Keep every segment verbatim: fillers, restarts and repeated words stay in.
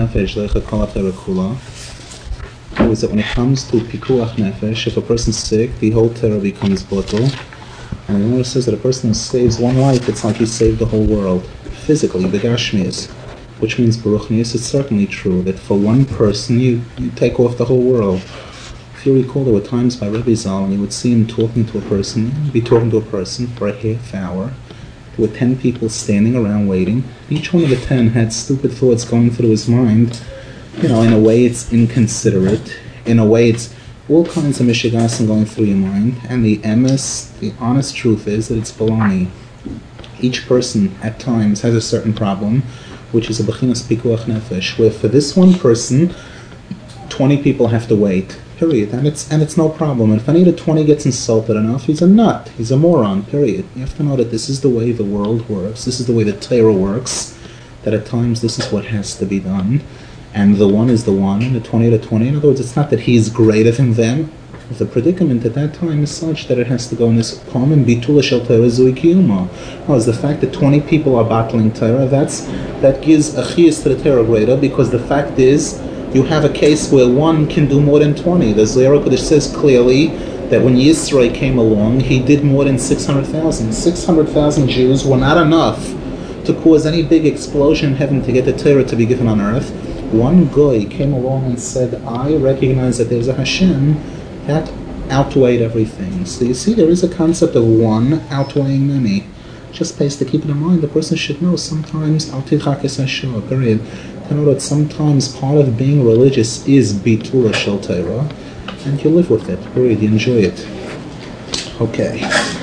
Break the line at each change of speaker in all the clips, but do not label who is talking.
nefesh leicha kol HaTorah kula is that when it comes to pikuach nefesh, if a person's sick, the whole Torah becomes bottle. And the Gemara says that a person who saves one life, it's like he saved the whole world. Physically, begashmias, which means baruchnias, it's certainly true that for one person you, you take off the whole world. If you recall, there were times by Rebbe Zal when you would see him talking to a person, he'd be talking to a person for a half hour. There were ten people standing around waiting. Each one of the ten had stupid thoughts going through his mind. You know, in a way it's inconsiderate. In a way it's all kinds of mishigasim going through your mind. And the emes, the honest truth is that it's baloney. Each person at times has a certain problem, which is a bechinas pikuach nefesh, where for this one person, twenty people have to wait. Period. And it's and it's no problem. And if any of the twenty gets insulted enough, he's a nut. He's a moron. Period. You have to know that this is the way the world works. This is the way the Torah works. That at times this is what has to be done. And the one is the one, and the twenty to twenty. In other words, it's not that he's greater than them. The predicament at that time is such that it has to go in this common bitula shel Torah zui kiyuma. Oh, is the fact that twenty people are battling Torah, that's that gives a chiyus to the Torah greater, because the fact is you have a case where one can do more than twenty. The Zohar Kodesh says clearly that when Yisro came along, he did more than six hundred thousand. six hundred thousand Jews were not enough to cause any big explosion in heaven to get the Torah to be given on earth. One guy came along and said, I recognize that there's a Hashem. That outweighed everything. So you see, there is a concept of one outweighing many. Just pays to keep it in mind. The person should know sometimes, period. To know that sometimes part of being religious is bitula shel Torah, and you live with it. Period. You enjoy it. Okay.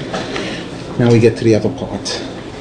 Now we get to the other part.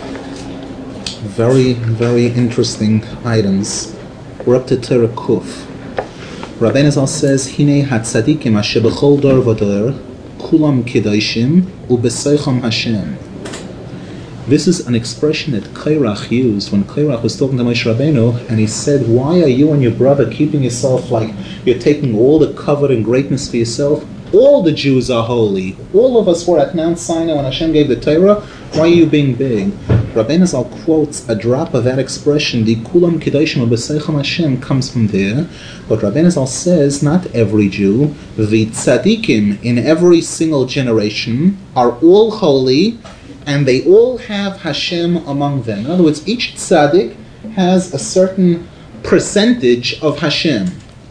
Very, very interesting items. We're up to Torah Kuf. Rabbeinu Zal says, Hine hatzadikim asher b'chol dor v'dor kulam kedoshim u'b'seicham Hashem. This is an expression that Kairach used when Kairach was talking to Moshe Rabbeinu, and he said, why are you and your brother keeping yourself like you're taking all the covet and greatness for yourself? All the Jews are holy. All of us were at Mount Sinai when Hashem gave the Torah. Why are you being big? Rabbeinu Zal quotes a drop of that expression, the kulam kedoshim u'b'seicham Hashem, comes from there. But Rabbeinu Zal says, not every Jew, the tzadikim in every single generation are all holy, and they all have Hashem among them. In other words, each tzaddik has a certain percentage of Hashem.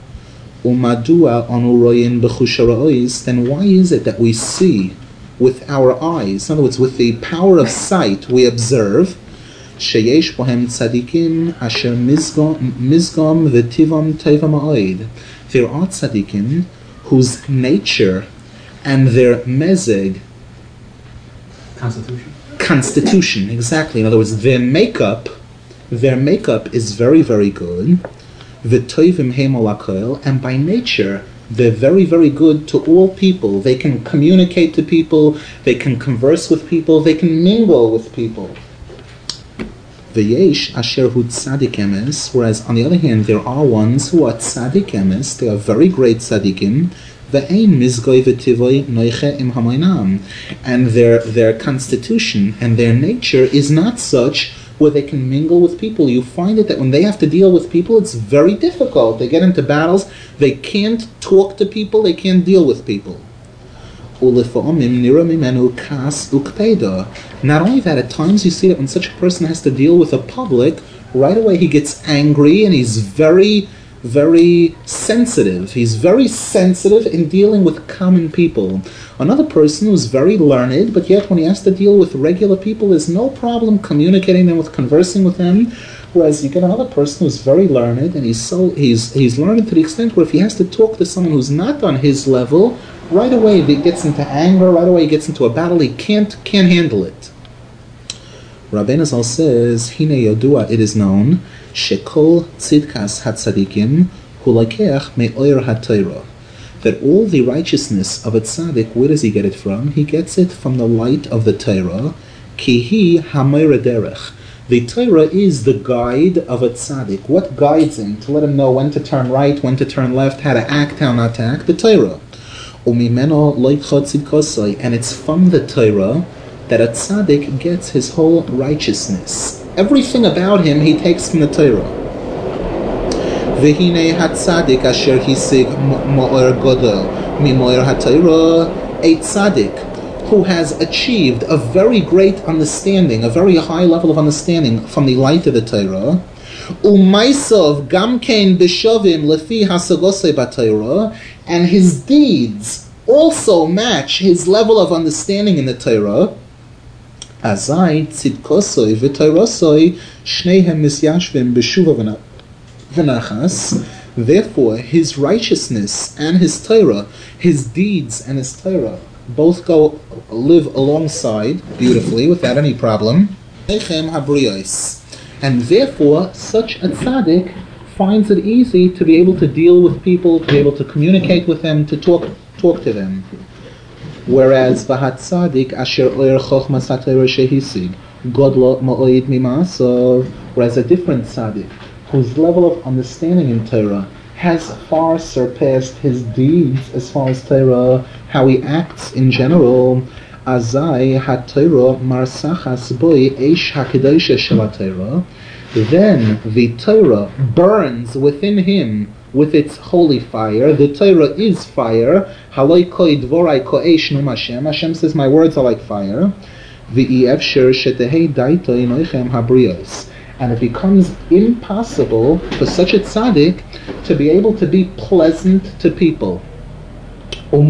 Umadua anu royin b'chush ha'ra'os, then why is it that we see with our eyes, in other words, with the power of sight, we observe sheyesh bohem tzadikim asher mizgam v'tivam teva ma'od. There are tzadikim whose nature and their mezeg,
constitution,
constitution, exactly. In other words, their makeup, their makeup is very, very good. V'toivim heimol hakol, and by nature they're very, very good to all people. They can communicate to people, they can converse with people, they can mingle with people. V'yesh asher hu tzadik emes, whereas on the other hand, there are ones who are tzadik emes, they are very great tzadikim, ve'ein mizgoy v'tivoy noiche im hamoinam, and their, their constitution and their nature is not such where they can mingle with people. You find it that when they have to deal with people, it's very difficult. They get into battles, they can't talk to people, they can't deal with people. Not only that, at times you see that when such a person has to deal with a public, right away he gets angry and he's very, very sensitive. He's very sensitive in dealing with common people. Another person who's very learned, but yet when he has to deal with regular people, there's no problem communicating them with, conversing with them. Whereas you get another person who's very learned, and he's so he's he's learned to the extent where if he has to talk to someone who's not on his level, right away he gets into anger, right away he gets into a battle, he can't can't handle it. Rabbeinu Zal says, Hine yodua, it is known, shekol tzidkas hatzadikim hulakeach me'oir haTorah, that all the righteousness of a tzaddik, where does he get it from? He gets it from the light of the Torah. Ki hi hamoira derech. The Torah is the guide of a tzaddik. What guides him to let him know when to turn right, when to turn left, how to act, how not to act? The Torah. Umimeno loikcha tzidkosai, and it's from the Torah that a tzaddik gets his whole righteousness. Everything about him he takes from the Torah. V'hinei hatzadik asher hisig mo'er godel mimo'er hatayra, a tzaddik who has achieved a very great understanding, a very high level of understanding from the light of the Torah, umaisov gamkein b'shovim lefi hasagosei b'Torah, and his deeds also match his level of understanding in the Torah. Azai tzidkosoi v'Torosoi shnehem misyashvim b'shuva v'nachas. Therefore, his righteousness and his Torah, his deeds and his Torah, both go live alongside beautifully without any problem. And therefore, such a tzaddik finds it easy to be able to deal with people, to be able to communicate with them, to talk talk to them. Whereas v'hat tzaddik asher oyer chochmas haTorah shehisig godlo ma'oid mimasav, whereas a different tzaddik whose level of understanding in Torah has far surpassed his deeds as far as Torah, how he acts in general. Azai haTorah marsachas boi eish hakedosha shel haTorah. Then the Torah burns within him with its holy fire. The Torah is fire. Haloi koi dvorai ko eish num Hashem. Hashem says, my words are like fire. V'i efsher shetehei daito inoichem habrios. And it becomes impossible for such a tzaddik to be able to be pleasant to people, and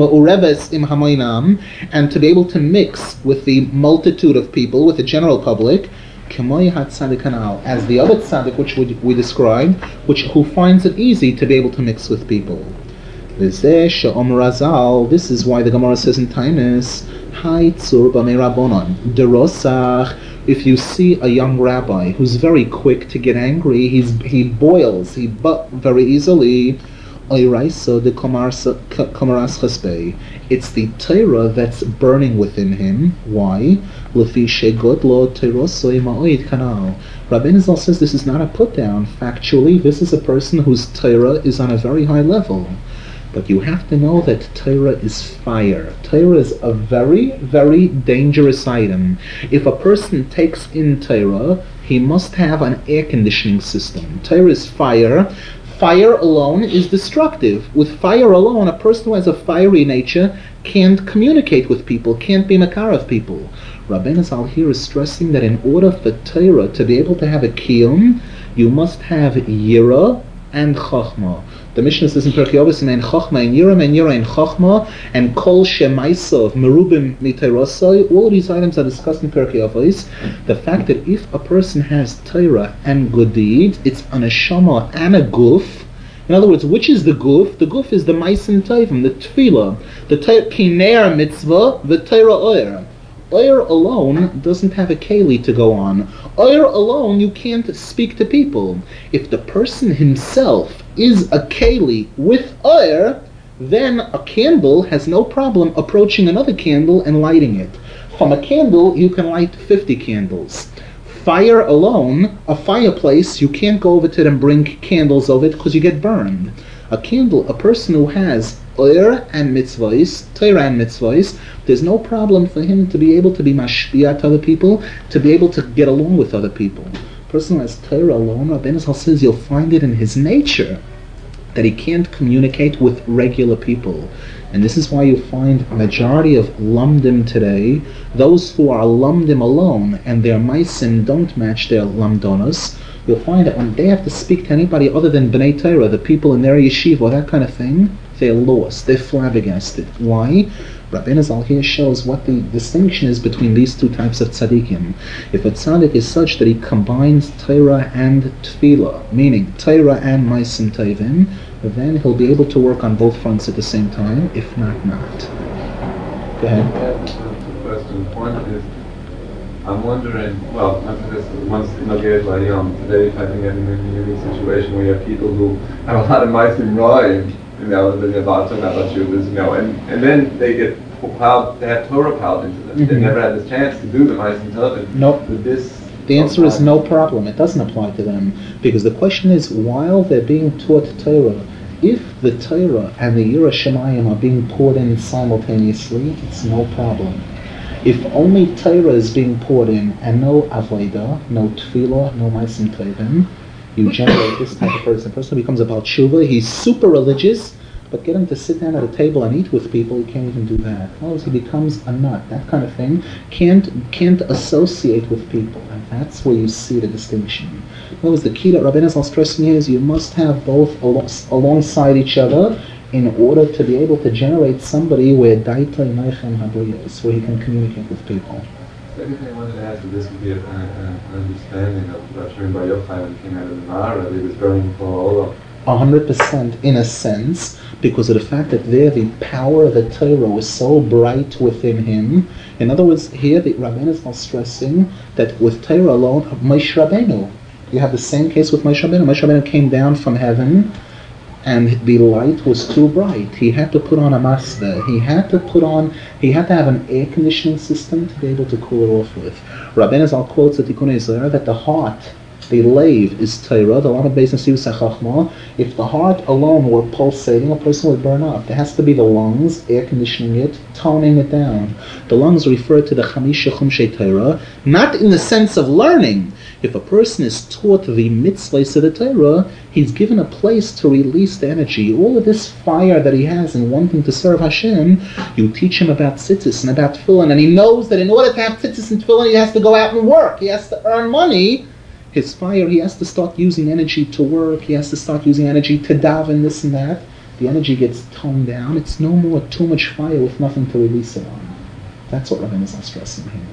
to be able to mix with the multitude of people, with the general public, as the other tzaddik which we, we described, which who finds it easy to be able to mix with people. This is why the Gemara says in Tainus, if you see a young rabbi who's very quick to get angry, he's, he boils, he but very easily. It's the Torah that's burning within him. Why? Rabbeinu Zal says this is not a put down. Factually, this is a person whose Torah is on a very high level. But you have to know that Torah is fire. Torah is a very, very dangerous item. If a person takes in Torah, he must have an air conditioning system. Torah is fire. Fire alone is destructive. With fire alone, a person who has a fiery nature can't communicate with people, can't be makar of people. Rabbeinu Zal here is stressing that in order for Torah to be able to have a kiyum, you must have yira and chachma. The Mishnah says in Pirkei Avos, "Ein chachma and yira, and yira and chachma, and kol shemaisov merubim miteirosai." All of these items are discussed in Pirkei Avos. The fact that if a person has Torah and good deed, it's an neshama and a guf. In other words, which is the guf? The guf is the ma'asim tovim, the tefillah, the kineir mitzvah, the Torah oyer. Oyer alone doesn't have a keli to go on. Oyer alone, you can't speak to people. If the person himself is a keli with oyer, then a candle has no problem approaching another candle and lighting it. From a candle, you can light fifty candles. Fire alone, a fireplace, you can't go over to it and bring candles over it because you get burned. A candle, a person who has oyer and mitzvahs, Torah and mitzvahs, there's no problem for him to be able to be mashpiyah to other people, to be able to get along with other people. A person who has Torah alone, Rabbeinu Zal says you'll find it in his nature that he can't communicate with regular people. And this is why you find a majority of lamdim today, those who are lamdim alone and their maisim don't match their lamdonos, you'll find that when they have to speak to anybody other than Bnei Torah, the people in their yeshiva or that kind of thing, they're lost, they're flabbergasted. Why? Rabbeinu Zal here shows what the distinction is between these two types of tzaddikim. If a tzaddik is such that he combines Torah and tefillah, meaning Torah and ma'asim tovim, then he'll be able to work on both fronts at the same time, if not, not. Go ahead.
The question point is, I'm wondering, well, once Nogir Layam, today I think I'm in a unique situation where you have people who have a lot of ma'asim ro'im, you know, the Nevatim, Navashuvas, you know, and, and then they get piled, they have Torah piled into them. Mm-hmm. They never had the chance to do the ma'asim tovim.
Nope.
With this,
the answer is no problem. It doesn't apply to them. Because the question is, while they're being taught Torah, if the Torah and the Yira Shemayim are being poured in simultaneously, it's no problem. If only Torah is being poured in and no Avodah, no Tefillah, no Ma'asim Tovim, you generate this type of person. The person becomes a Baal Tshuva, he's super religious, but get him to sit down at a table and eat with people, he can't even do that. Otherwise he becomes a nut. That kind of thing can't can't associate with people, and that's where you see the distinction. In other words, the key that Rabbeinu is stressing here is you must have both al- alongside each other in order to be able to generate somebody where daita imaychem habriyos, where he can communicate with people.
The second thing I wanted to ask is this would be an understanding of Rav Shimon Bar Yochai when he came out of the Mara, that he was burning for all of
A hundred percent, in a sense, because of the fact that there the power of the Torah was so bright within him. In other words, here the Rabbeinu is not stressing that with Torah alone, Moshe Rabbeinu, you have the same case with Moshe Rabbeinu. Moshe Rabbeinu came down from heaven, and the light was too bright. He had to put on a masda. He had to put on. He had to have an air conditioning system to be able to cool it off with. Rabbeinu Zal quotes the Tikkun Ezra that the heart, the lave, is Torah. The Lamed Beis Nesivus HaChachma. If the heart alone were pulsating, a person would burn up. There has to be the lungs, air conditioning it, toning it down. The lungs refer to the Chamisha Chumshei Torah, not in the sense of learning. If a person is taught the mitzvahs of the Torah, he's given a place to release the energy. All of this fire that he has in wanting to serve Hashem, you teach him about tzitzis and about tefillin, and he knows that in order to have tzitzis and tefillin, he has to go out and work. He has to earn money. His fire, he has to start using energy to work. He has to start using energy to daven, this and that. The energy gets toned down. It's no more too much fire with nothing to release it on. That's what Rabbeinu is stressing here.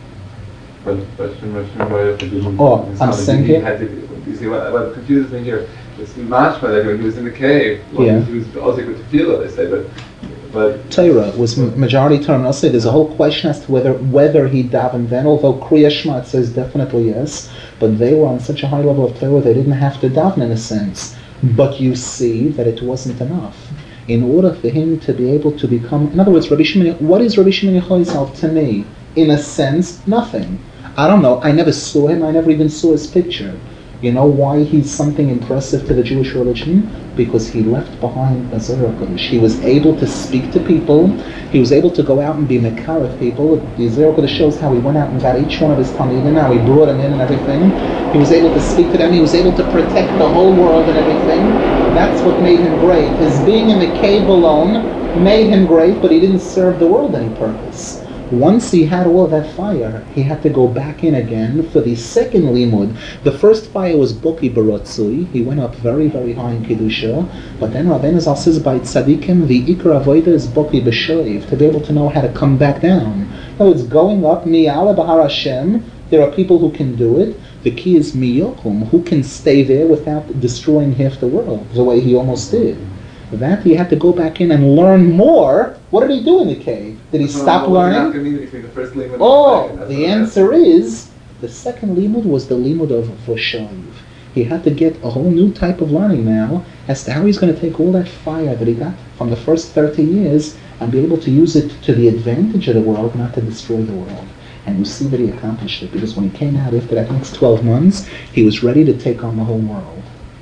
But, but Shimon Bar Yochai didn't.
Oh, I'm saying here.
Had to, you see, what, what confuses me here is mashma that when he was in the cave, well,
Yeah.
he was also good to feel it, they say, but. but
Torah was majority term. I'll say there's a whole question as to whether whether he davened then, although Kriya Shema says definitely yes, but they were on such a high level of Torah they didn't have to daven in a sense. But you see that it wasn't enough. In order for him to be able to become, in other words, Rabbi Shimon, what is Rabbi Shimon Yochai Zal to me? In a sense, nothing. I don't know. I never saw him. I never even saw his picture. You know why he's something impressive to the Jewish religion? Because he left behind a Zohar Kodesh. He was able to speak to people. He was able to go out and be mekar of people. The Zohar Kodesh shows how he went out and got each one of his talmidim, how he brought them in and everything. He was able to speak to them. He was able to protect the whole world and everything. That's what made him great. His being in the cave alone made him great, but he didn't serve the world any purpose. Once he had all of that fire, he had to go back in again for the second limud. The first fire was Boki Barotzui. He went up very, very high in Kedusha. But then Rabbeinu Zal says by Tzadikim, the Ikra Avodah is Boki B'Shoiv, to be able to know how to come back down. In other words, going up, Mi'ala Bahar Hashem, there are people who can do it. The key is Miyokum, who can stay there without destroying half the world, the way he almost did. That he had to go back in and learn more. What did he do in the cave? Did he
no,
stop
no,
learning?
The first limud
Oh,
and the,
the answer is, the second limud was the limud of Voshav. He had to get a whole new type of learning now as to how he's going to take all that fire that he got from the first thirty years and be able to use it to the advantage of the world, not to destroy the world. And you see that he accomplished it, because when he came out after that next twelve months, he was ready to take on the whole world.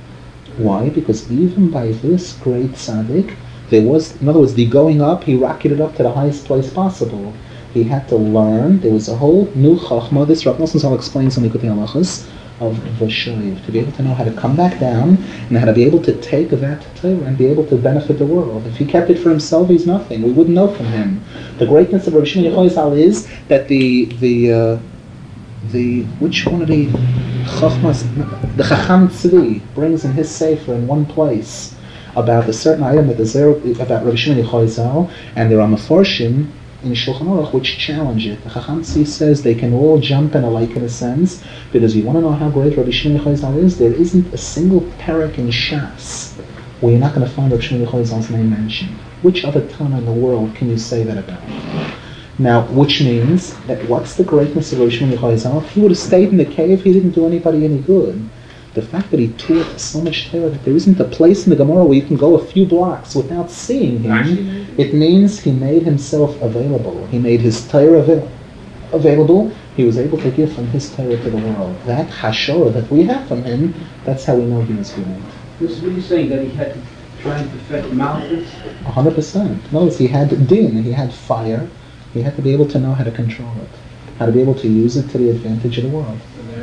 Why? Because even by this great tzaddik, there was, in other words, the going up, he rocketed up to the highest place possible. He had to learn. There was a whole new chachma. This Rav Nosson Zal explains on the Likutei Halachos of Voshoiv, to be able to know how to come back down and how to be able to take that Torah and be able to benefit the world. If he kept it for himself, he's nothing. We wouldn't know from him. The greatness of Rabbi Shimon Yochai Zal is that the the uh, the which one of the chachmas, the Chacham Tzvi brings in his sefer in one place about a certain item that the Zer, about Rabbi Shimon Yochai Zal, and there are Meforshim in Shulchan Aruch which challenge it. The Chacham Tzvi says they can all jump in a lake in a sense, because you want to know how great Rabbi Shimon Yochai Zal is, there isn't a single parak in Shas where you're not going to find Rabbi Shimon Yochai Zal's name mentioned. Which other Tana in the world can you say that about? Now, which means that what's the greatness of Rabbi Shimon Yochai Zal? If he would have stayed in the cave, he didn't do anybody any good. The fact that he taught so much Torah that there isn't a place in the Gemara where you can go a few blocks without seeing him, it means he made himself available. He made his Torah avail- available. He was able to give from his Torah to the world. That hashorah that we have from him, that's how we know he was great.
This is what you're saying, that he had to try and perfect Malchus?
A hundred percent. Notice he had din, he had fire. He had to be able to know how to control it, how to be able to use it to the advantage of the world.
And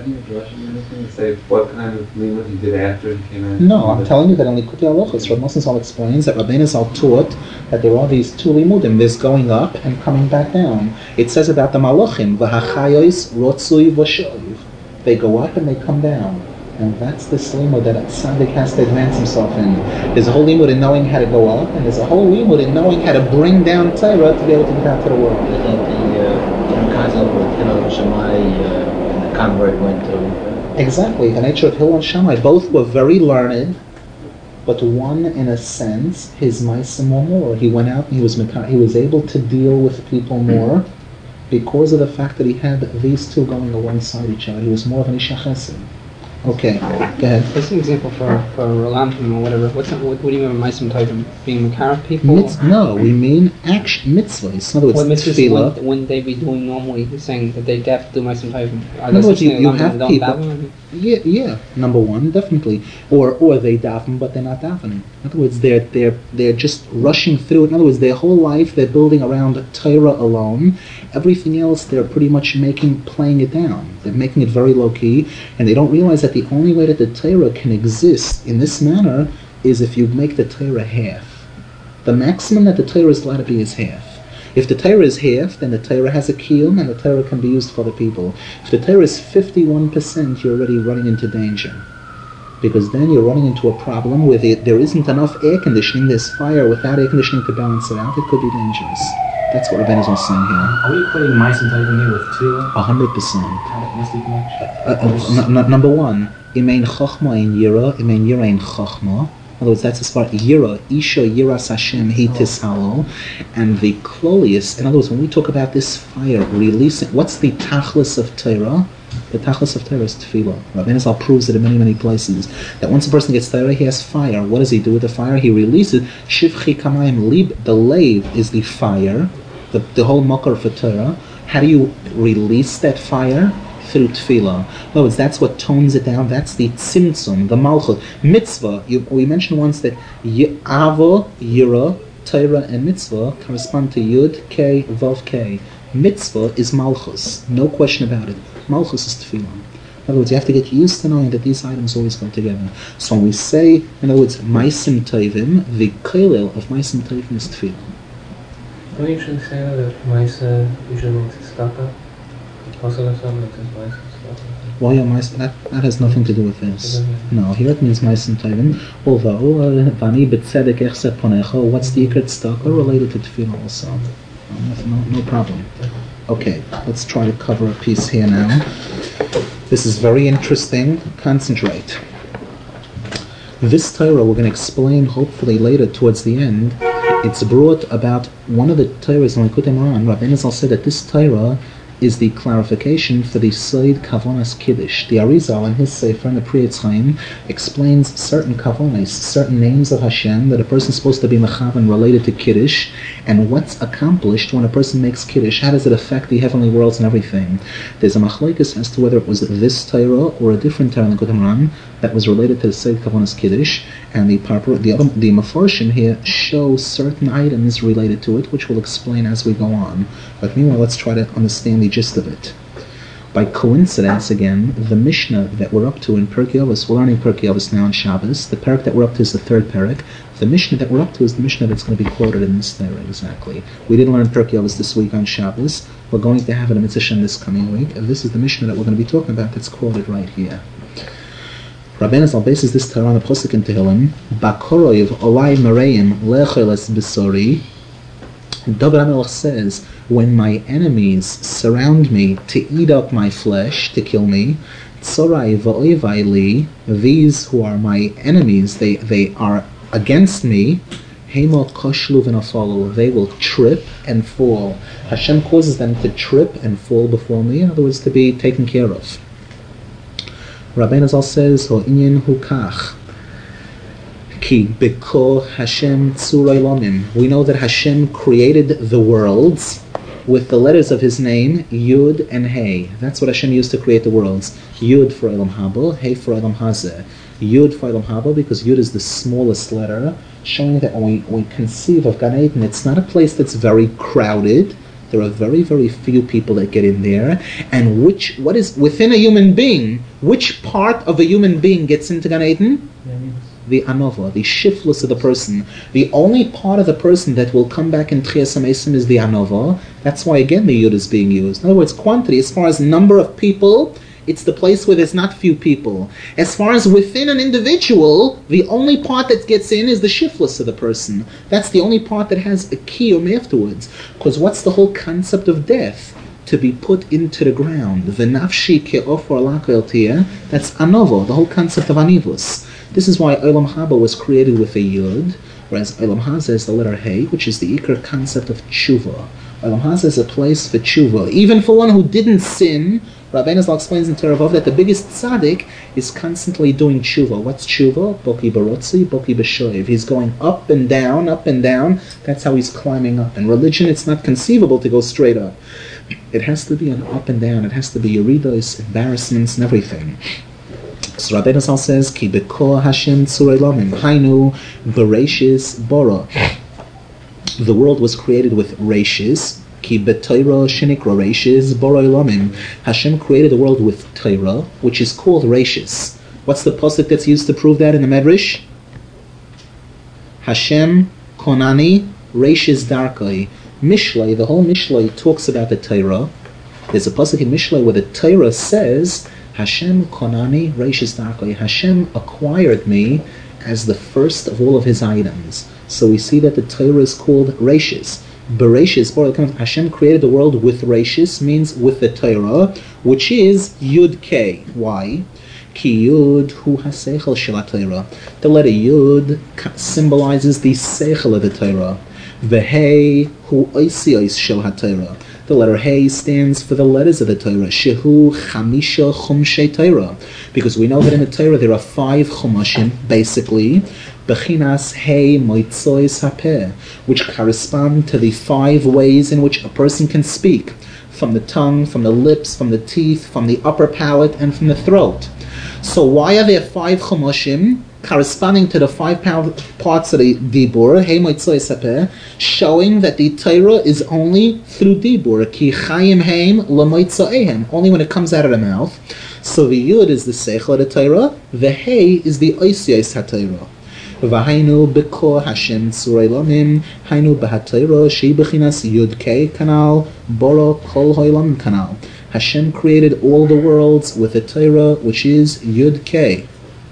have any addressing or anything to say what kind of limud he did after he came out?
No, I'm telling you that in Likutei Halachos, Rav Nosson Zal explains that Rabbeinu Zal taught that there are these two limudim, there's going up and coming back down. It says about the malachim, v'hachayos rotzui v'shoiv. They go up and they come down. And that's the limud that a tzaddik has to advance himself in. There's a whole limud in knowing how to go up, and there's a whole limud in knowing how to bring down Torah to be able to get out to the world.
I think the uh, concept with Hillel Shammai uh, and the convert went to.
Exactly, the nature of Hillel and Shammai, both were very learned, but one, in a sense, his ma'asim were more. He went out and he was he was able to deal with people more because of the fact that he had these two going alongside each other. He was more of an Isha Chesed. Okay, go ahead.
What's an example for for Rolantim or whatever? What's a, what, what do you mean by Maisim Tovim? Being Makar people?
Mitz, no, we mean action mitzvahs. In other words,
what mitzvahs
tefillah.
wouldn't, wouldn't they be doing normally? You're saying that they have to do Maisim Tovim. Are
In other words, you, you
Rolantim
have
that don't
people.
daven?
Yeah, yeah. Number one, definitely. Or or they daven, but they're not davening. In other words, they're they're they're just rushing through it. In other words, their whole life they're building around Torah alone. Everything else they're pretty much making playing it down. They're making it very low key, and they don't realize that the only way that the Torah can exist in this manner is if you make the Torah half. The maximum that the Torah is allowed to be is half. If the Torah is half, then the Torah has a kiyum and the Torah can be used for the people. If the Torah is fifty-one percent, you're already running into danger. Because then you're running into a problem where the, there isn't enough air conditioning, there's fire without air conditioning to balance it out, it could be dangerous. That's what Rabbeinu is saying here.
Are we equating Maisim Tovim here with Tefillah?
A hundred percent.
How must be connection?
Uh, uh, n- n- number one, Imein Chochma in Yira, Imein Yira in Chochma. In other words, that's as far Yira, Isha Yiras Hashem He Tishalo, and the Klolius. In other words, when we talk about this fire releasing, what's the Tachlis of Torah? The Tachlis of Torah is Tefillah. Rabbeinu Zal proves it in many, many places. That once a person gets Torah, he has fire. What does he do with the fire? He releases Shivchi Kamayim Lib. The lave is the fire, the, the whole makar for Torah. How do you release that fire? Through tefillah. In other words, that's what tones it down. That's the tzimtzum, the malchut. Mitzvah, you, we mentioned once that y- avo, yira, Torah, and mitzvah correspond to yud, k, vav, k. Mitzvah is malchus, no question about it. Malchus is tefillah. In other words, you have to get used to knowing that these items always go together. So when we say, in other words, maisim tovim, the kolel of maisim tovim is tefillah.
Don't you usually say that Maisa usually means tzedakah? Also, that's something that says Maisa tzedakah.
Well, yeah, maisim, that, that has nothing to do with this. No, here it means maisim tovim. Although, vani b'tzedek echse ponecha, what's the ikar tzedakah related to tefillah also? No, no, no problem. Okay, let's try to cover a piece here now. This is very interesting. Concentrate. This Torah we're going to explain hopefully later towards the end. It's brought about one of the Torahs in Likutei Moharan. Rabbeinu Zal said that this Torah is the clarification for the Soid Kavonas Kiddush. The Arizal in his Sefer in the Pri Etz Chaim explains certain Kavonas, certain names of Hashem that a person is supposed to be mechavan related to Kiddush, and what's accomplished when a person makes Kiddush. How does it affect the heavenly worlds and everything? There's a machlokes as to whether it was this Torah or a different Torah in Likutei Moharan that was related to the Soid Kavonas Kiddush, and the Parpur, the other, the Mefarshim here show certain items related to it, which we'll explain as we go on. But meanwhile, let's try to understand the gist of it. By coincidence, again, the Mishnah that we're up to in Pirkei Avos, we're learning Pirkei Avos now on Shabbos. The parak that we're up to is the third parak. The Mishnah that we're up to is the Mishnah that's going to be quoted in this Torah exactly. We didn't learn Pirkei Avos this week on Shabbos. We're going to have it in Mitzvah Shem this coming week. And this is the Mishnah that we're going to be talking about that's quoted right here. Rabbeinu Zal bases this Torah on the Pasuk in Tehillim. Bakoroiv olai mareim lecheles besori. David HaMelech says, when my enemies surround me to eat up my flesh, to kill me, tzorai va'oivai li, these who are my enemies, they, they are against me, hema koshlu v'nafalu, they will trip and fall. Hashem causes them to trip and fall before me, in other words, to be taken care of. Rabbeinu Zal says, Ho inyan hukach, ki beko Hashem tzurei lomim. We know that Hashem created the worlds with the letters of His name, Yud and Hey. That's what Hashem used to create the worlds. Yud for Elam Haba, Hey for Elam Hazeh. Yud for Elam Haba because Yud is the smallest letter, showing that when we, when we conceive of Gan Eden, it's not a place that's very crowded. There are very, very few people that get in there. And which, what is, within a human being, which part of a human being gets into Gan Eden? The anova, the shiftless of the person. The only part of the person that will come back in Tchias HaMesim is the anova. That's why, again, the yud is being used. In other words, quantity, as far as number of people, it's the place where there's not few people. As far as within an individual, the only part that gets in is the shiftless of the person. That's the only part that has a kiyum afterwards. Because what's the whole concept of death? To be put into the ground. V'nafshi ke'ofor lakel tiyeh. That's anova, the whole concept of anivus. This is why Olam Haba was created with a yud, whereas Olam Haza is the letter Hey, which is the ikar concept of tshuva. Olam Haza is a place for tshuva. Even for one who didn't sin, Rabbeinu Zal explains in Teravov that the biggest tzaddik is constantly doing tshuva. What's tshuva? Boki barotzi, boki b'shoiv. He's going up and down, up and down. That's how he's climbing up. In religion, it's not conceivable to go straight up. It has to be an up and down. It has to be yeridos, embarrassments, and everything. So Rabbeinu Zal says, Ki b'kol Hashem tzurei lamim, hainu bereshis bora. The world was created with reshis. Ki b'Torah shenikra reshis borei lamim. Hashem created the world with Torah, which is called reshis. What's the pasuk that's used to prove that in the Medrash? Hashem konani reshis darkai. Mishlei, the whole Mishlei talks about the Torah. There's a pasuk in Mishlei where the Torah says, Hashem konani reishis darkai. Hashem acquired me as the first of all of his items. So we see that the Torah is called reishis. Bereshis, or Hashem created the world with reishis, means with the Torah, which is Yud K. Why? Ki Yud hu haseichel shel haTorah. The letter Yud symbolizes the seichel of the Torah. Vehei hu oisiyos shel haTorah. The letter Hey stands for the letters of the Torah. Shehu chamisha chumshei Torah. Because we know that in the Torah there are five chumashim, basically. Bechinas Hey moitzois hapeh, which correspond to the five ways in which a person can speak. From the tongue, from the lips, from the teeth, from the upper palate, and from the throat. So why are there five chumashim corresponding to the five parts of the dibur, Hey moitzois hapeh, showing that the Torah is only through dibur, ki chayim heim lamoitzoehem, only when it comes out of the mouth. So the Yud is the seichel of the Torah, the Hey is the oisiyos haTorah. V'hainu b'kol Hashem tzurei lamim, hainu b'haTorah shei b'chinas Yud Kei kanal, boro kol ho'olam kanal. Hashem created all the worlds with the Torah, which is Yud Kei.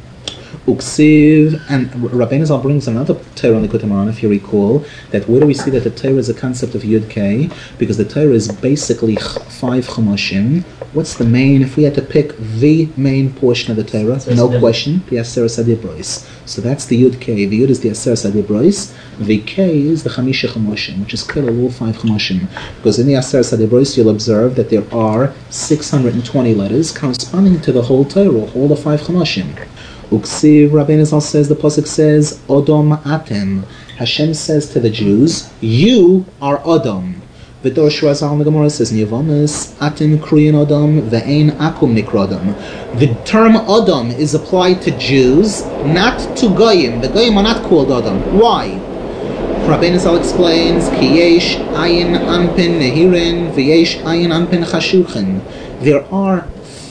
Uksiv, and Rabbeinu Zal brings another Torah on the Likutei Moharan, if you recall, that where do we see that the Torah is a concept of Yud Kei? Because the Torah is basically five chumashim. What's the main, if we had to pick the main portion of the Torah, no question, the Aseret HaDibros. So that's the Yud Kei. The Yud is the Aseret HaDibros. The Kei is the Chamisha chumashim, which is killed all five chumashim. Because in the Aseret HaDibros you'll observe that there are six hundred twenty letters corresponding to the whole Torah, all the five chumashim. Uksiv, Rabbeinu Zal says, the pasuk says, Odom atem. Hashem says to the Jews, you are Odom. V'dor Shrazal the Gemara says, Yevamis atem kruyin Odom ve'ein akum nikrodom. The term Odom is applied to Jews, not to Goyim. The Goyim are not called Odom. Why? Rabbeinu Zal explains, Ki yesh ayin anpin nehirin v'yesh ayin anpin chashuchen. There are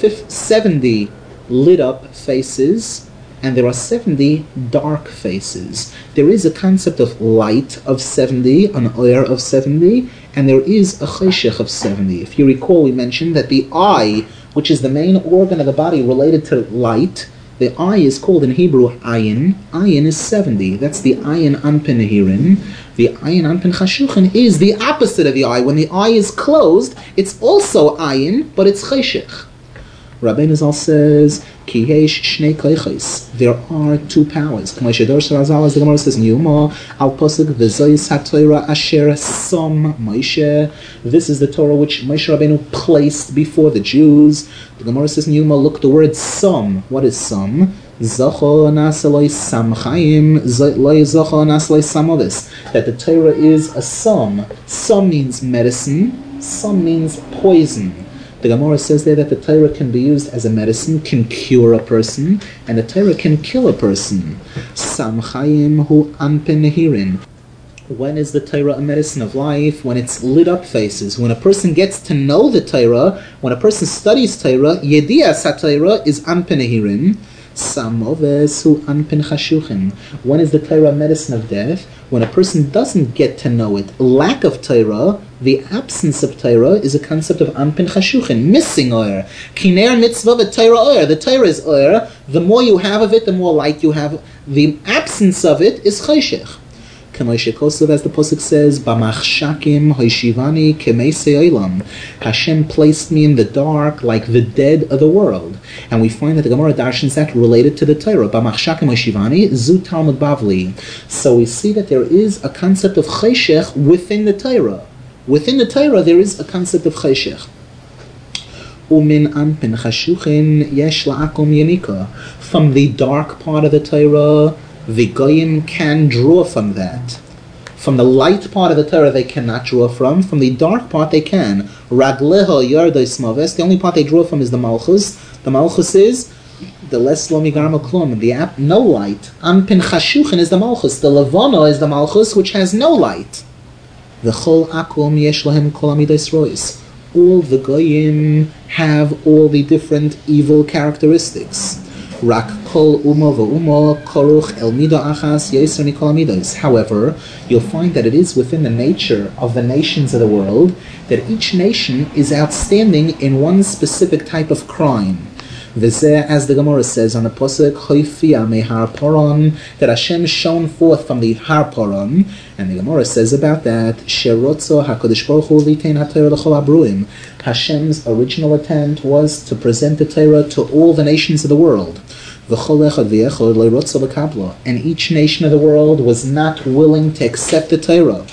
seventy lit up faces, and there are seventy dark faces. There is a concept of light of seventy, an oyer of seventy, and there is a cheshech of seventy. If you recall, we mentioned that the eye, which is the main organ of the body related to light, the eye is called in Hebrew ayin. Ayin is seventy. That's the ayin anpin nehirin. The ayin anpin chashuchen is the opposite of the eye. When the eye is closed, it's also ayin, but it's cheshech. Rabbeinu Zal says, Ki yesh shnei koichos. There are two powers. As the Gemara says, Yuma al posuk v'zoyis haTorah asher som Moshe. This is the Torah which Moshe Rabbeinu placed before the Jews. The Gemara says, Yuma, look the word som. What is som? Zocho nasaloi samchaim, loi zocho nasaloi samovis. That the Torah is a som. Som means medicine. Som means poison. The Gemara says there that the Torah can be used as a medicine, can cure a person, and the Torah can kill a person. Samchaim hu anpin nehirin. When is the Torah a medicine of life? When it's lit up faces. When a person gets to know the Torah, when a person studies Torah, Yedias HaTorah is Anpin Nehirim, Samoves hu Anpin Chashuchim. When is the Torah a medicine of death? When a person doesn't get to know it. Lack of Torah, the absence of Torah, is a concept of Anpin Chashuchim, missing oir. Kiner mitzvah v'Torah oir. The Torah is oir. The more you have of it, the more light you have. The absence of it is chayshech. As the Pasuk says, "B'machshakim hoishivani k'meisei olam." Hashem placed me in the dark like the dead of the world. And we find that the Gemara darshans that related to the Torah. "B'machshakim hoishivani zu Talmud Bavli." So we see that there is a concept of chayshech within the Torah. Within the Torah, there is a concept of chayshech. Umin anpin chashuchin yesh la'akum yanika. From the dark part of the Torah, the Goyim can draw from that. From the light part of the Torah they cannot draw from. From the dark part they can. Ragleho yardai smaves. The only part they draw from is the Malchus. The Malchus is the less lomi garma klum. The app, no light. Anpin chashuchin is the Malchus. The Levana is the Malchus which has no light. The chol akum yesh lahem kol amidas rois. All the Goyim have all the different evil characteristics. Rak kol umo v'umo koruch el mido achas yeser mikol midos. However, you'll find that it is within the nature of the nations of the world that each nation is outstanding in one specific type of crime. V'zeh, as the Gemara says on the Pasuk, Hoifia me har paron, that Hashem shone forth from the har paron, and the Gemara says about that, Sherotzo HaKadosh Baruch Hu litein haTorah l'chol abruim. Hashem's original intent was to present the Torah to all the nations of the world. And each nation of the world was not willing to accept the Torah.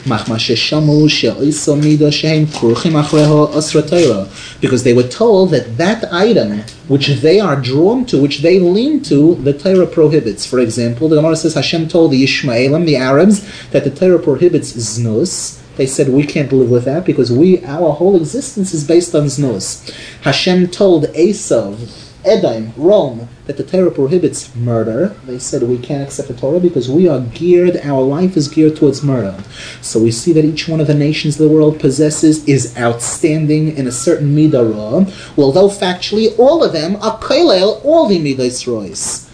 Because they were told that that item which they are drawn to, which they lean to, the Torah prohibits. For example, the Gemara says Hashem told the Yishmaelim, the Arabs, that the Torah prohibits znus. They said, we can't live with that because we, our whole existence is based on znus. Hashem told Esav, Edom, Rome, that the Torah prohibits murder. They said we can't accept the Torah because we are geared, our life is geared towards murder. So we see that each one of the nations of the world possesses, is outstanding in a certain midah ra, although factually all of them are kailel, all the midas rois.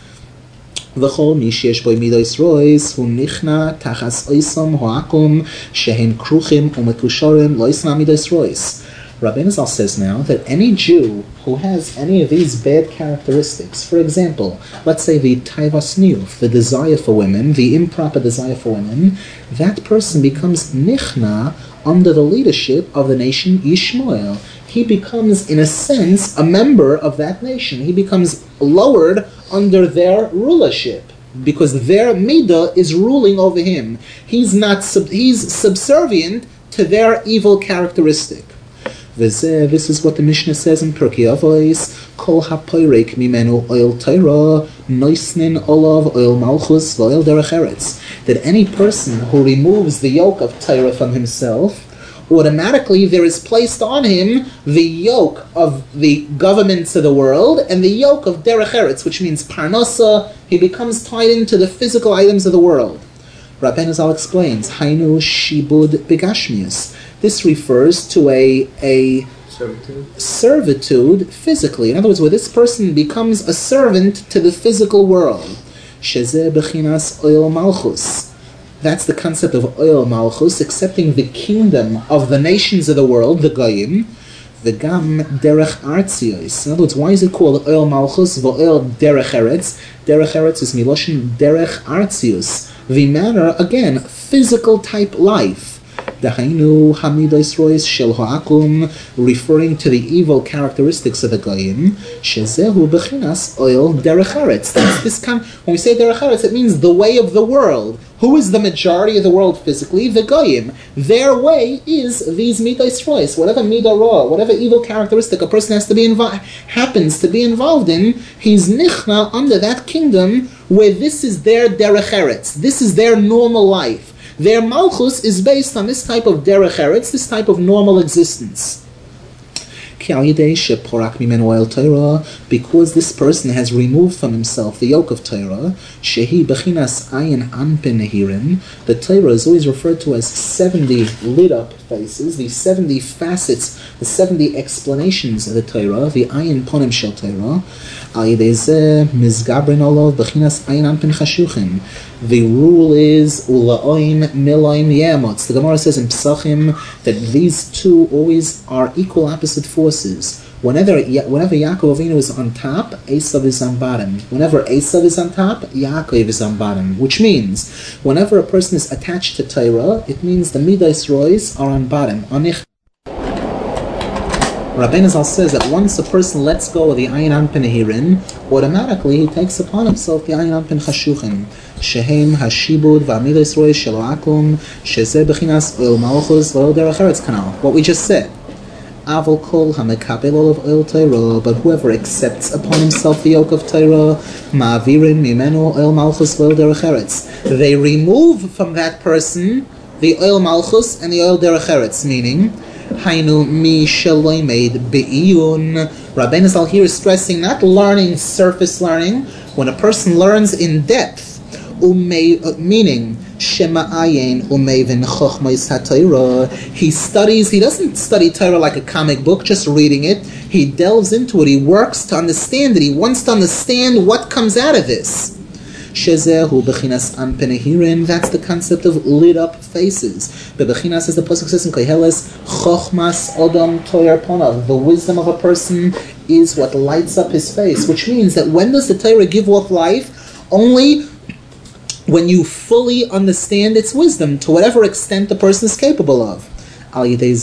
V'chol mi sheyesh bo midas rois hu nichna tachas oisam hoakum shehen kruchim umekusharim loisna midas rois. Rabbeinu Zal says now that any Jew who has any of these bad characteristics, for example, let's say the taivas niyuf, the desire for women, the improper desire for women, that person becomes nichna under the leadership of the nation Yishmael. He becomes, in a sense, a member of that nation. He becomes lowered under their rulership because their midah is ruling over him. He's not. Sub- he's subservient to their evil characteristic. This is what the Mishnah says in Pirkei Avos: Kol hapoyrek mimenu oil Torah, noisnin olav oil malchus v'oil derech eretz. That any person who removes the yoke of Torah from himself, automatically there is placed on him the yoke of the governments of the world and the yoke of derech eretz, which means parnasa. He becomes tied into the physical items of the world. Rabbeinu Zal explains, Hainu shibud begashmius. This refers to a a servitude. servitude physically. In other words, where this person becomes a servant to the physical world. Shezeh bechinas oil malchus. That's the concept of oil malchus, accepting the kingdom of the nations of the world, the goyim. The gam derech artzios. In other words, why is it called oil malchus v'oil derech eretz? Derech eretz is miloshin derech artzios. The manner, again, physical type life. Dahainu hamidas rois shel ha'akum, referring to the evil characteristics of the goyim. Shezehu bechinas oil derech eretz. That's this kind. When we say derech eretz, it means the way of the world. Who is the majority of the world physically? The goyim. Their way is these midas rois. Whatever midah ra, whatever evil characteristic a person has to be invo- happens to be involved in, he's nichna under that kingdom where this is their derech eretz. This is their normal life. Their malchus is based on this type of derech eretz, this type of normal existence. because this person has removed from himself the yoke of Torah, shehi bechinas ayin anpin nehirin, the Torah is always referred to as seventy lit up faces, the seventy facets, the seventy explanations of the Torah, the ayin ponim shel Torah. The rule is ula'oim milaim yamotz. The Gemara says in Pesachim that these two always are equal opposite forces. Whenever whenever Yaakov Avinu is on top, Esav is on bottom. Whenever Esav is on top, Yaakov is on bottom. Which means, whenever a person is attached to Torah, it means the Midas Rois are on bottom. Rabbeinu Zal says that once a person lets go of the Ayin Anpin Nehirin, automatically he takes upon himself the Ayin Anpin Chashuchin. Shehem Hashibud V'Amidas Rois Shelo Akum Shezeh Bechinas Oil Malchus V'Oil Derech Eretz Kanal. What we just said. Avol kol hamekabel of oil Torah, but whoever accepts upon himself the yoke of Torah, ma'avirin mimenu oil malchus v'oil derech eretz. They remove from that person the oil malchus and the oil derech eretz, meaning hainu mi shaloimed be'iyun. Rabbeinu Zal here is stressing not learning surface learning. When a person learns in depth, umei, uh, meaning Shema'ayin umevin chochmais haTorah. He studies, he doesn't study Torah like a comic book, just reading it. He delves into it, he works to understand it, he wants to understand what comes out of this. Shezehu bechinas anpin nehirin, that's the concept of lit up faces. Bechinas, as the Pasuk says in Koheles, chochmas odom toyer ponav, the wisdom of a person is what lights up his face, which means that when does the Torah give off life? Only when you fully understand its wisdom, to whatever extent the person is capable of. Meaning,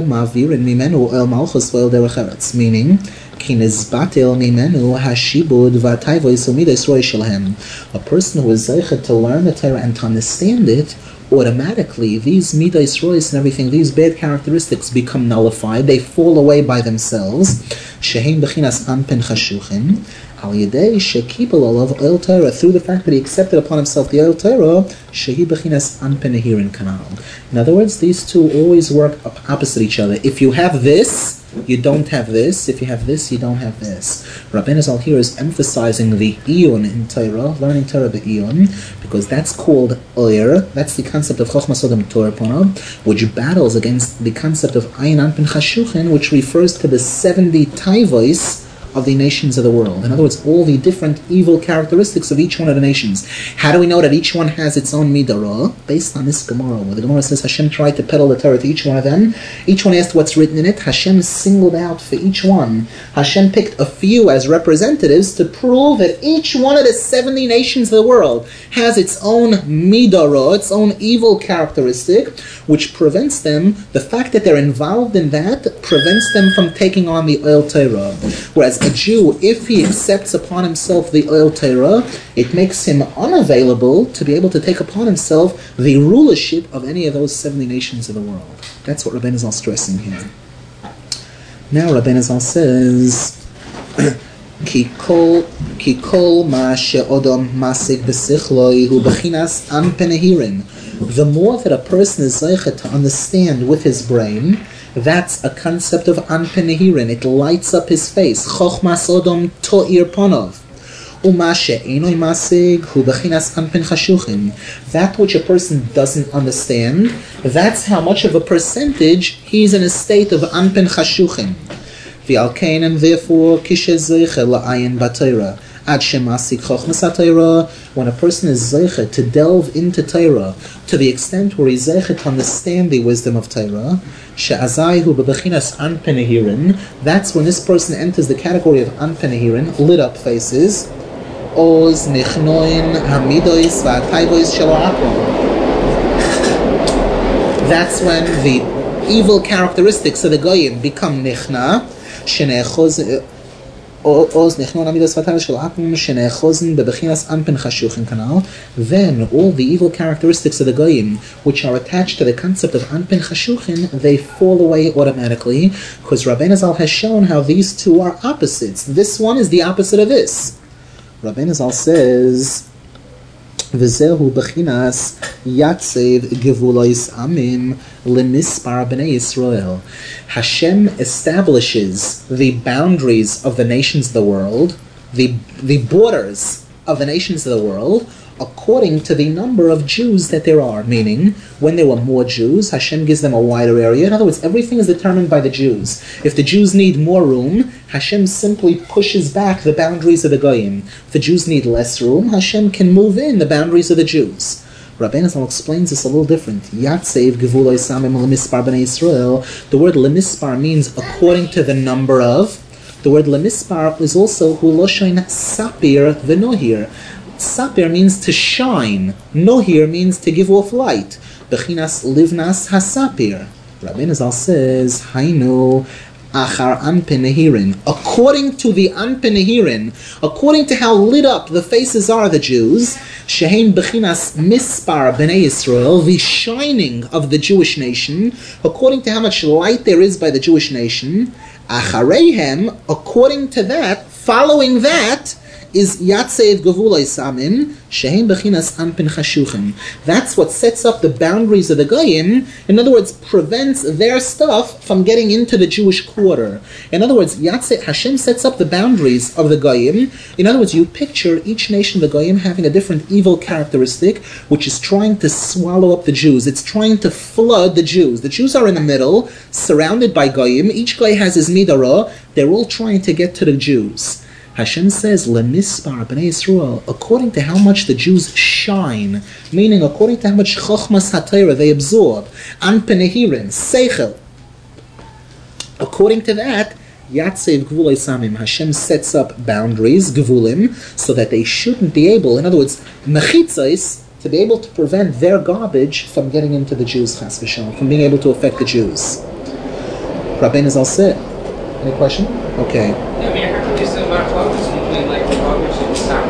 a person who is zeichet to learn the Torah and to understand it, automatically these midas rois and everything, these bad characteristics become nullified, they fall away by themselves. Shehem bechinas anpin chashuchin. Al yedei shekibel olav oil Torah, through the fact that he accepted upon himself the oil Torah, shehi bechinas anpin nehirin kanal. In other words, these two always work opposite each other. If you have this, you don't have this. If you have this, you don't have this. Rabbeinu Zal here is emphasizing the iyun in Torah, learning Torah be'iyun, because that's called oyer. That's the concept of chochmas odom Torah ponav, which battles against the concept of ayin anpin chashuchin, which refers to the seventy taivos of the nations of the world. In other words, all the different evil characteristics of each one of the nations. How do we know that each one has its own midah? Based on this Gemara, where the Gemara says Hashem tried to peddle the Torah to each one of them. Each one asked what's written in it. Hashem singled out for each one. Hashem picked a few as representatives to prove that each one of the seventy nations of the world has its own midah, its own evil characteristic, which prevents them, the fact that they're involved in that, prevents them from taking on the oil Torah. Whereas a Jew, if he accepts upon himself the oil Torah, it makes him unavailable to be able to take upon himself the rulership of any of those seventy nations of the world. That's what Rabbeinu Zal is stressing here. Now Rabbeinu Zal says, Ki kol ki kol ma she'odom masig b'sichloi hu b'chinas anpin nehirin. The more that a person is zeichet to understand with his brain, that's a concept of anpin nehirin. It lights up his face. Chochmas odom to'ir ponov. Uma she'enoi masig hu b'chinas anpin chashuchin. That which a person doesn't understand, that's how much of a percentage he's in a state of anpin chashuchin. V'alkein, and therefore kishe zeiche la'ayin b'Torah. Ad shemasik chochmas ha'Torah, when a person is zeichet to delve into Torah to the extent where he's zeichet to understand the wisdom of Torah, she'azayhu b'bechinas anpin nehirin, that's when this person enters the category of anpin nehirin, lit up faces, oz nichnoin hamidois v'atayvois shelo akum. That's when the evil characteristics of the goyim become nichna, shenechoz Oz nechnon amidas fatal shel akum shenechozen bebechinas anpin chashuchin kanal. Then all the evil characteristics of the goyim, which are attached to the concept of anpin chashuchin, they fall away automatically, because Rabbeinu Zal has shown how these two are opposites. This one is the opposite of this. Rabbeinu Zal says, V'zehu b'chinas yatsev gevulois amim lemispar b'nei Yisrael. Hashem establishes the boundaries of the nations of the world, the the borders of the nations of the world, according to the number of Jews that there are. Meaning, when there were more Jews, Hashem gives them a wider area. In other words, everything is determined by the Jews. If the Jews need more room, Hashem simply pushes back the boundaries of the Goyim. If the Jews need less room, Hashem can move in the boundaries of the Jews. Rabbeinu Zal explains this a little different. Yatsev gevuloi samim lemispar b'nei Yisrael. The word lemispar means according to the number of. The word lemispar is also huloshain sapir v'nohir. Sapir means to shine. Nohir means to give off light. Bechinas livnas hasapir. Rabbeinu Zal says, Hainu achar anpenehirin. According to the anpenehirin, according to how lit up the faces are of the Jews, shehem bechinas mispar b'nei Yisrael, the shining of the Jewish nation, according to how much light there is by the Jewish nation, achareihem, according to that, following that, is Yatsev Gevulai Samim, Shehem Bechinas Anpin Chashuchim. That's what sets up the boundaries of the Goyim. In other words, prevents their stuff from getting into the Jewish quarter. In other words, Yatsev, Hashem sets up the boundaries of the Goyim. In other words, you picture each nation of the Goyim having a different evil characteristic, which is trying to swallow up the Jews. It's trying to flood the Jews. The Jews are in the middle, surrounded by Goyim. Each Goy has his midarah. They're all trying to get to the Jews. Hashem says, "Lemispar b'nei Yisrael," according to how much the Jews shine, meaning according to how much chochmas hatayra they absorb, an penehirin, seichel. According to that, Yatsev gvulei samim, Hashem sets up boundaries, gvulim, so that they shouldn't be able, in other words, mechitzais, to be able to prevent their garbage from getting into the Jews, chas v'shalom, from being able to affect the Jews. Rabbeinu Zal said, any question? Okay.
Yeah, I mean, I heard you said about garbage between like the garbage and the sour,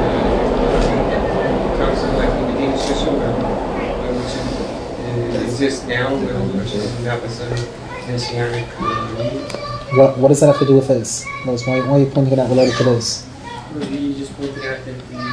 uh, comes from like the Medina Shishim, which exists now, which is not the same messianic.
What What does that have to do with this? Why, why are you pointing it out related to this?
You just pointed out that the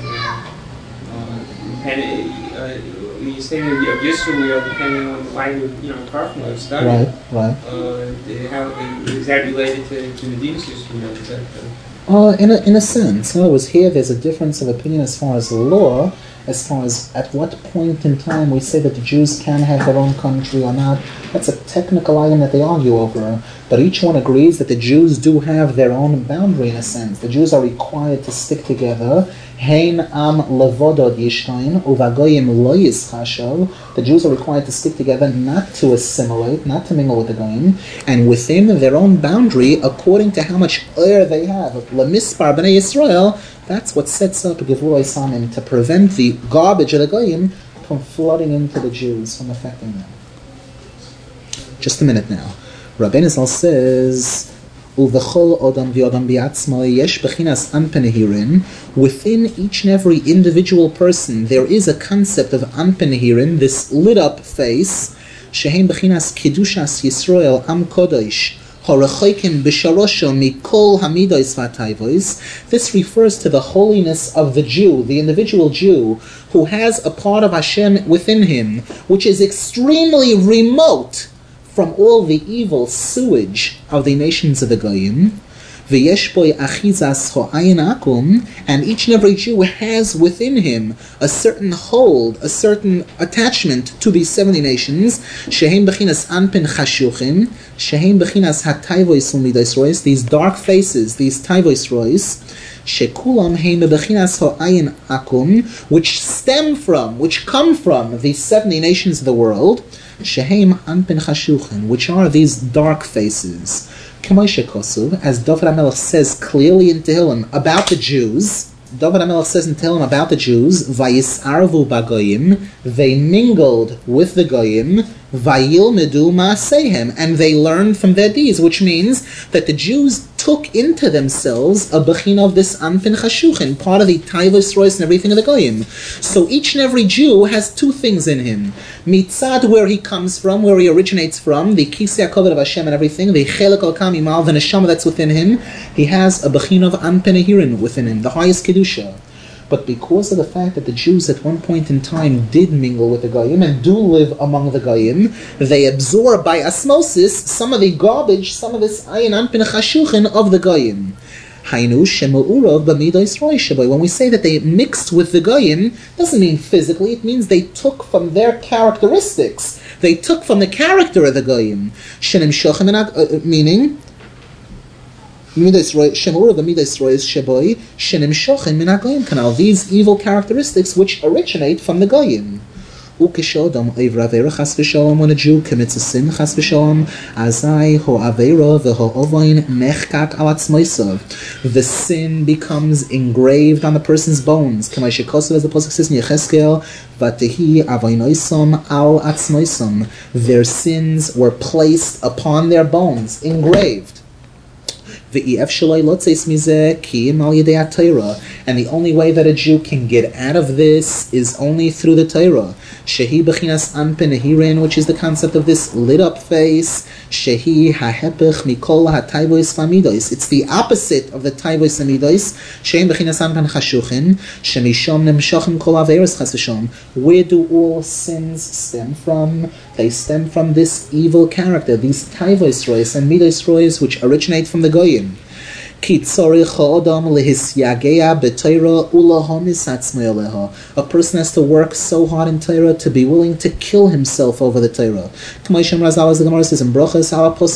uh, and uh, you stated of Yisrael are depending on the light of, you know, Tarfma study.
Right, right.
Uh, how is that related to to Medina Shishim? You know, is that,
Uh, in a, in a sense. In other words, here there's a difference of opinion as far as the law, as far as at what point in time we say that the Jews can have their own country or not. That's a technical item that they argue over. But each one agrees that the Jews do have their own boundary in a sense. The Jews are required to stick together. Hein am levodod yishtain uvagoyim lo yischashav. The Jews are required to stick together, not to assimilate, not to mingle with the goyim, and within their own boundary, according to how much air they have. Lemispar b'nei Yisrael. That's what sets up Gevurei Samim, to prevent the garbage of the goyim from flooding into the Jews, from affecting them. Just a minute now. Rabbeinu Zal says, "Uvechol odam v'odam bi'atzmo yesh bechinas anpenehirin." Within each and every individual person, there is a concept of anpenehirin, this lit up face, shehem bechinas kedushas Yisrael am kodesh. This refers to the holiness of the Jew, the individual Jew, who has a part of Hashem within him, which is extremely remote from all the evil sewage of the nations of the Goyim. And each and every Jew has within him a certain hold, a certain attachment to these seventy nations. Shehem bechinas anpin chashuchim, shehem bechinas hatayvois umidos rois, these dark faces, these tayvois rois, shekulam heim bechinas ha'ayin akum, which stem from, which come from these seventy nations of the world. Shehem anpin chashuchim, which are these dark faces. As David HaMelech says clearly in Tehillim about the Jews, David HaMelech says in Tehillim about the Jews, Vayisarvu bagoyim, they mingled with the goyim, Vayilmedu ma'aseihem, and they learned from their deeds, which means that the Jews took into themselves a bechina of this anpin chashuchin, part of the taivos rois and everything of the goyim. So each and every Jew has two things in him. Mitzad, where he comes from, where he originates from, the kisei hakavod of Hashem and everything, the chelek al kamimal, the neshama that's within him, he has a bechina of anpenehirin within him, the highest kedusha. But because of the fact that the Jews at one point in time did mingle with the Goyim and do live among the Goyim, they absorb by osmosis some of the garbage, some of this ayin anpin chashuchin of the Goyim. When we say that they mixed with the Goyim, doesn't mean physically, it means they took from their characteristics. They took from the character of the Goyim. Meaning, these evil characteristics which originate from the Goyim. When a Jew commits a sin, the sin becomes engraved on the person's bones. As the pasuk says in Yecheskel, their sins were placed upon their bones, engraved. And the only way that a Jew can get out of this is only through the Torah. Shehi bechinas anpin nehirin, which is the concept of this lit up face. Shehi hahepech mikol hatayvos famidos. It's the opposite of the tayvos amidos. Shein bechinas anpin chashuchin. Shemishom nemshochin kol averos chas v'shom. Where do all sins stem from? They stem from this evil character, these tayvos rois and midos rois, which originate from the Goyim. A person has to work so hard in Torah to be willing to kill himself over the Torah. As the Gemara says in Brachos,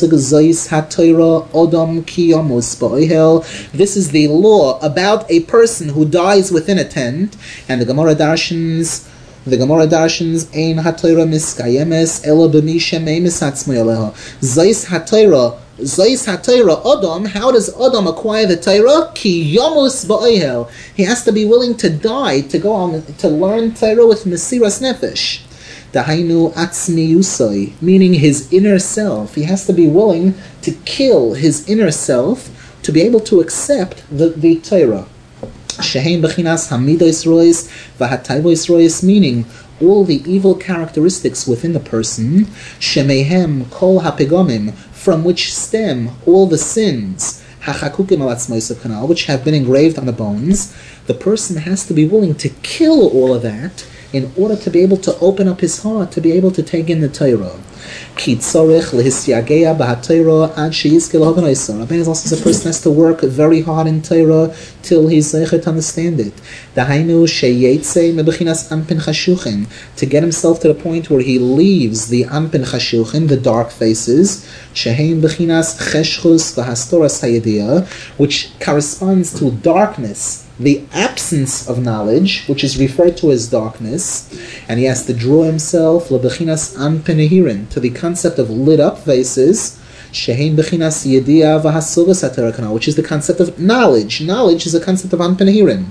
this is the law about a person who dies within a tent, and the Gemara darshans The Gemara darshans ein ha'Torah miskayemes elo b'mi she'meimis atzmei aleha. Zayis ha'Torah, Zayis ha'Torah Adam. How does Adam acquire the Torah? Ki yamus ba'ohel. He has to be willing to die to go on to learn Torah with mesiras nefesh. Dahainu atzmi yusai, meaning his inner self. He has to be willing to kill his inner self to be able to accept the, the Torah. Shehein bechinas hamidos rois v'hatayvos rois, meaning all the evil characteristics within the person, shemehem kol hapegomim, from which stem all the sins, hachakukim alatzmoisav kanal, which have been engraved on the bones. The person has to be willing to kill all of that in order to be able to open up his heart, to be able to take in the Torah. Ki tzorech lehisyageya b'haTorah ad sheyizke lahavan oisah. Rabbeinu also says a person has to work very hard in Torah till he's zeicher to understand it. Dahainu sheyetze mebechinas anpin chashuchin, to get himself to the point where he leaves the anpin chashuchin, the dark faces, shehein bechinas cheshchus v'hastoras hayediyah, which corresponds to darkness, the absence of knowledge, which is referred to as darkness, and he has to draw himself lebechinas anpin nehirin, to the concept of lit up faces, shehein bechinas yediyah v'hasugas haTorah, which is the concept of knowledge. Knowledge is the concept of anpin nehirin.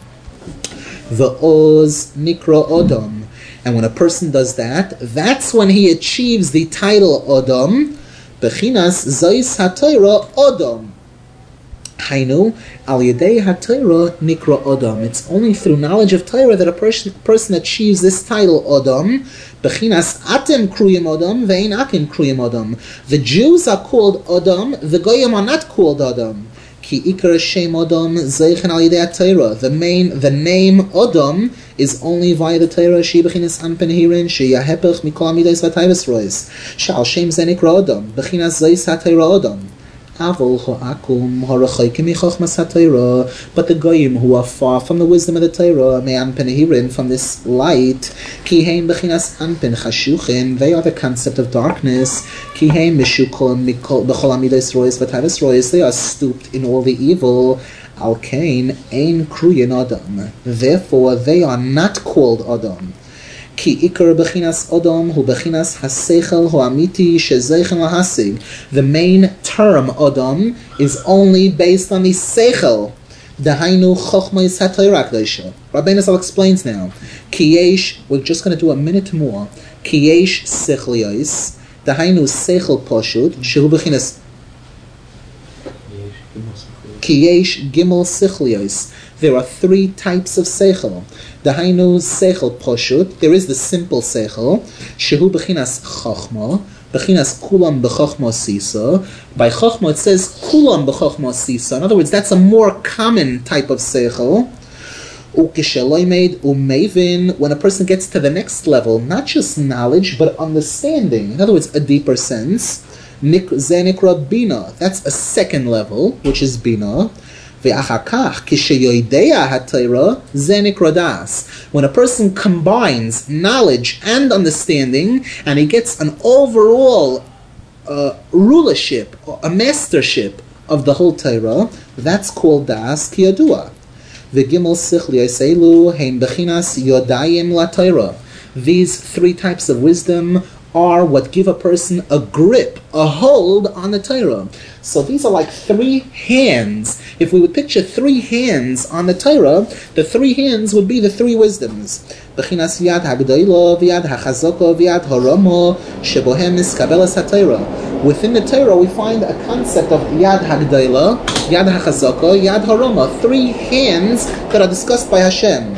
V'oz nikra odom, and when a person does that, that's when he achieves the title odom, bechinas zayis haTorah odom. Hainu al yedei haTorah nikra odom. It's only through knowledge of Torah that a person, person achieves this title odom. Bechinas atem kruyim odom ve'ein akim kruyim odom. The Jews are called odom. The Goyim are not called odom. Ki ikar shem odom zeichen al yedei haTorah. The main, the name odom is only via the Torah. She bechinas anpin nehirin sheyahepech mikol amidos v'tayvos rois. Shal shem ze nikra odom. Bechinas zayis haTorah odom. But the Goyim, who are far from the wisdom of the Torah, from this light, they are the concept of darkness. They are stooped in all the evil. Therefore, they are not called Adam. Ki ikar bechinas odom hu bechinas haseichel hu amiti shezeichen lahasig. The main term odom is only based on the seichel. Dahainu chochmais haTorah k'dosha. Rabbeinu Zal explains now. Ki yesh, we're just going to do a minute more. Ki yesh seichlios. Dahainu seichel poshut shehu bechinas. Ki yesh gimel seichlios. There are three types of seichel. Dahainu seichel poshut. There is the simple seichel. Shehu bechinas chochma. Bechinas kulam bechochma sisa. By chochma it says kulam bechochma sisa. In other words, that's a more common type of seichel. Ukishaloimed umevin, when a person gets to the next level, not just knowledge, but understanding. In other words, a deeper sense. Nik zenikra bina. That's a second level, which is bina. Ve'achakach kishayoidea hatayra zenikra das. When a person combines knowledge and understanding, and he gets an overall uh, rulership, a mastership of the whole Torah, that's called das kiyadua. V'gimel sichli yiselu heim bechinas yodayim la Torah. These three types of wisdom are what give a person a grip, a hold on the Torah. So these are like three hands. If we would picture three hands on the Torah, the three hands would be the three wisdoms. Bechinas yad hagdayla, v'yad hachazaka, v'yad harama, shebohem miskabelas haTorah. Within the Torah, we find a concept of yad hagdayla, yad hachazaka, yad harama, three hands that are discussed by Hashem.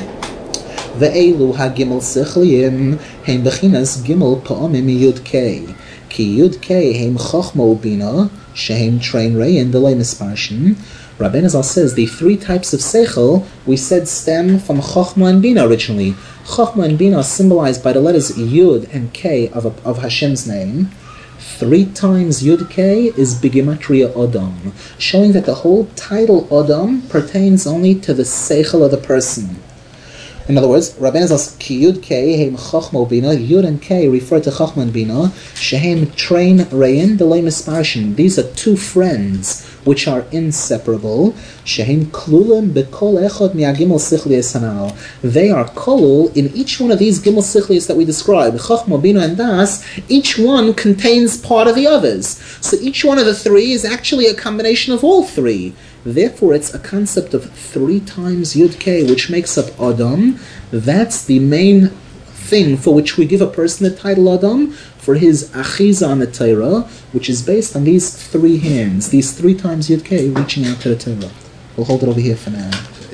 Ve'elu hagimel sichliyim heim bechinas gimel pa'amim yud kei. Ki yud kei heim chochma ubina sheheim train reyin delay misparshin. Rabbeinu Zal says the three types of seichel we said stem from chochma and bina originally. Chochma and bina are symbolized by the letters yud and kei of, of Hashem's name. Three times Yud Kei is Bigimatria Odom, showing that the whole title Odom pertains only to the seichel of the person. In other words, Rabbeinu Zal's Ki Yud Kei Heim Chochma Bina, Yud and Kei refer to Chochma and Bina, Shehem Train Reyin Delay Misparshin. These are two friends which are inseparable. Shehem Klulim Bekol Echad Mi'agimel Sichlias Hanal. They are kolul in each one of these Gimel Sichlias that we described. Chochma, Bina, and Das, each one contains part of the others. So each one of the three is actually a combination of all three. Therefore, it's a concept of three times Yud Kei, which makes up Adam. That's the main thing for which we give a person the title Adam, for his achiza on the Torah, which is based on these three hands, these three times Yud Kei reaching out to the Torah. We'll hold it over here for now.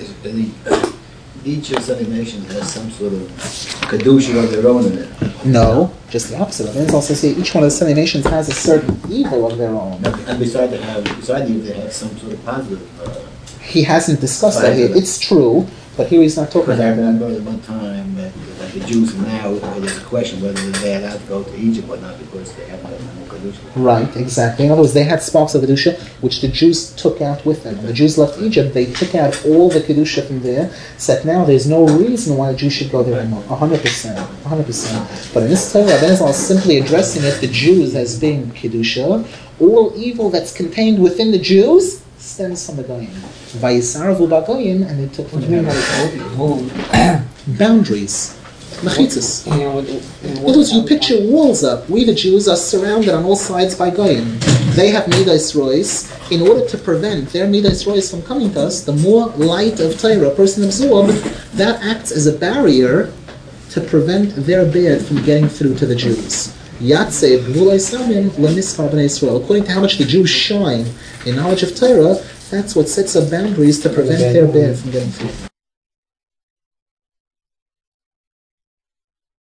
Each of the nations has some sort of kedusha of their own in it.
No, just the opposite. Rabbeinu also say each one of the seven nations has a certain evil of their own.
And besides, they have, besides you, they have some sort of positive. Uh,
he hasn't discussed that here. It's true, but here he's not talking
I
about that.
remember at one time that like the Jews now, there's a question whether they're allowed to go to Egypt or not because they have no kedusha.
Right, exactly. In other words, they had sparks of kedusha which the Jews took out with them. When the Jews left Egypt, they took out all the kedusha from there. Said now there's no reason why a Jew should go there anymore. A hundred percent, a hundred percent. But in this Torah, Rabbeinu is simply addressing it, the Jews as being kedusha. All evil that's contained within the Jews stems from the Goyim. Vayisaravu ba'Goyim, and they took from them boundaries. Mechitzas.
You know, with- in
In other words, you picture walls up. We, the Jews, are surrounded on all sides by Goyim. They have Midas Rois. In order to prevent their Midas Rois from coming to us, the more light of Torah a person absorbs, that acts as a barrier to prevent their bad from getting through to the Jews. Yatzeh Gvulei Samim Lemisfar B'nai Yisrael. According to how much the Jews shine in knowledge of Torah, that's what sets up boundaries to prevent their bad from getting through.